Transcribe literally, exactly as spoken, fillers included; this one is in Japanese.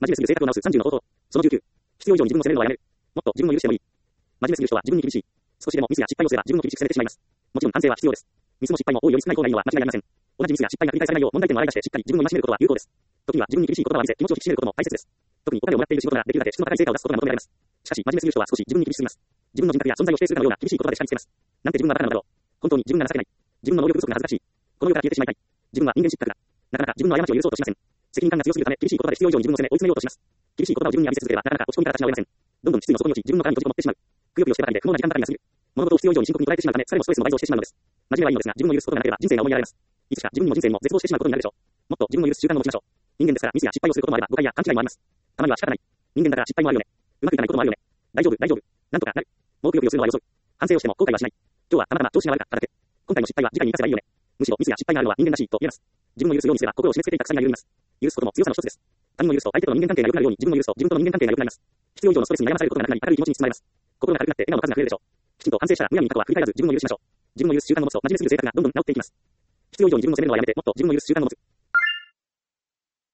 面目すぎる性格を直すさんじゅうの方法。そのじゅうきゅう。必要以上に自分を責めるのはやめる。もっと自分を許してもいい。真面目すぎる人は自分に厳しい。少しでもミスや失敗をすれば自分を厳しく責めてしまいます。もちろん反省は必要です。ミスも失敗も多いより少ない方がいいのは間違いありません。同じミスや失敗が繰り返されないよう問題点を洗い出してしっかり自分を戒めることは有効です。時には自分に厳しい言葉を見せ気持ちを引き締めることも大切です。特にお金をもらっている仕事ならできるだけ質の高い成果を出すことが求められます。しかし真面目すぎる人は少し自分に厳しすぎます。自分の人格や存在を否定するかのような厳しい言葉で叱りつけます。なんて自分はバカなのだろう。本当に自分が情けない。自分の能力不足が恥ずかしい。この世から消えてしまいたい。自分は人間失格だ。なかなか自分の過ちを許そうとしません。責任感が強すぎるため厳しい言葉で必要以上に自分を責め追い詰めようとします。厳しい言葉を自分に浴びせ続ければなかなか落ち込みから立ち直れません。どんどん失意の底に落ち自分の殻に閉じこもってしまう。くよくよしてばかりで不毛な時間ばかりが過ぎる。物事を必要以上に深刻に捉えてしまうため疲れもストレスも倍増してしまうのです。真面目はいいのですが自分を許すことがなければ人生が思いやられます。いつか自分にも人生にも絶望してしまうことになるでしょう。もっと自分を許す習慣を持ちましょう。人間ですからミスや失敗をすることもあれば誤解や勘違いもあります。たまには仕方ない。人間だから失敗もあるよね。うまくいかないこともあるよね。大丈夫大丈夫。なんとかなる。もうくよくよするのはよそい。反省をしても後悔はしない。今日はたまたま調子が悪かっただけ。今回の失敗は次回に生かせばいいよね。むしろミスや失敗があるのは人間らしいと言えます。自分を許すようにすれば心を締め付けていた鎖が緩みます。許すことも強さの一つです。他人を許すと相手との人間関係が良くなるように自分を許すと自分との人間関係が良くなります。必要以上のストレスに悩まされることがなくなり明るい気持ちに包まれます。心が軽くなって笑顔の数が増えるでしょう。きちんと反省したらむやみに過去は繰り返さず自分を許しましょう。自分を許す習慣を持つと真面目すぎる性格がどんどん治っていきます。必要以上に自分を責めるのはやめてもっと自分を許す習慣を持つ。